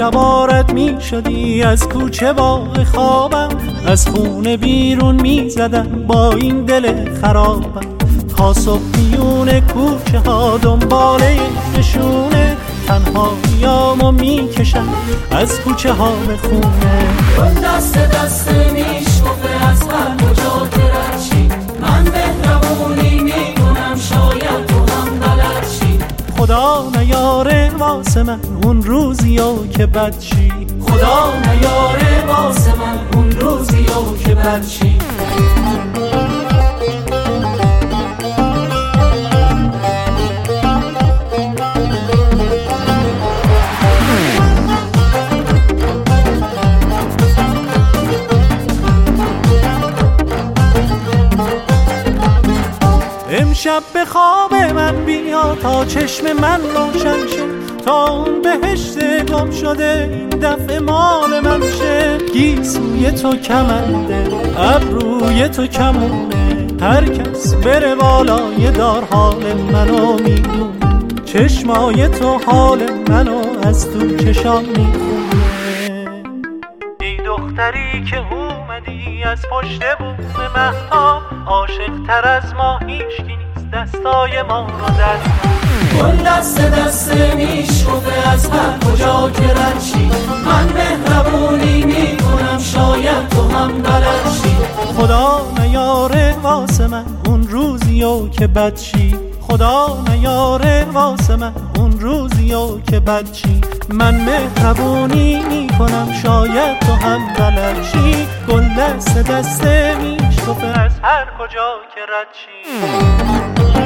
شبارت می شدی از کوچه باغ خوابم، از خونه بیرون می زدم با این دل خرابم. تا صبح میون کوچه ها دنباله نشونه، تنهاییامو می کشم از کوچه ها به خونه. گل دست دست میشکفه از هر کجا که رد شی، من مهربونی میکنم شاید تو هم بلد شی. خدا نیاره واسه من اون روزیو که بد شی، خدا نیاره واسه من اون روزیو که بد شی. امشب به خواب من بیا تا چشم من روشن شه، تا اون بهشت گم شده این دفعه مال من شه. گیسوی تو کمنده ابروی تو کمونه، هر کس بره بالای دار حال منو میدونه. چشمای تو حال منو از تو چشام میخونه. ای دختری که اومدی از پشت بوم مهتاب، عاشق تر از ما هیچکی نیست دستای ما رو دست. گل دست دست میشکفه از هر کجا که رد شی، من مهربونی میکنم شاید تو هم بلد شی. خدا نیاره واسه من اون روزیو که بد شی، خدا نیاره واسه من اون روزیو که بد شی. من مهربونی میکنم شاید تو هم بلد شی. گل دست دست میشکفه از هر کجا که رد شی.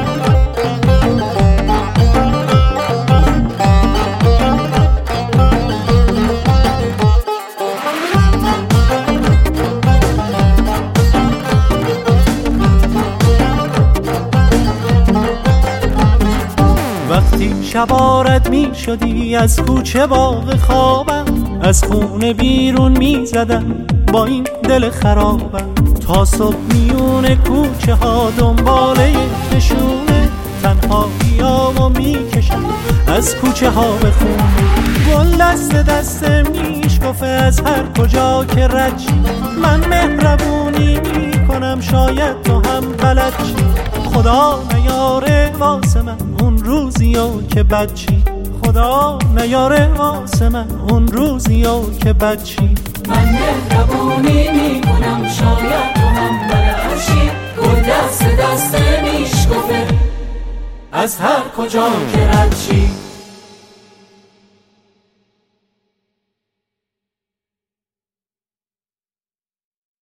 وقتی شبارت می شدی از کوچه باغ خوابم، از خونه بیرون می زدم با این دل خرابم. تا صبح میون کوچه ها دنباله نشونه، تنهاییامو می کشم از کوچه ها به خونه. گل دست دست میشکفه از هر کجا که رد شی، من مهربونی می کنم شاید تو هم بلد شی. خدا نیاره واسه من اون روزیو که بد شی، خدا نیاره واسه من اون روزیو که بد شی. من مهربونی میکنم شاید تو هم بلد شی. گل دست دست میشکفه از هر کجا که رد شی.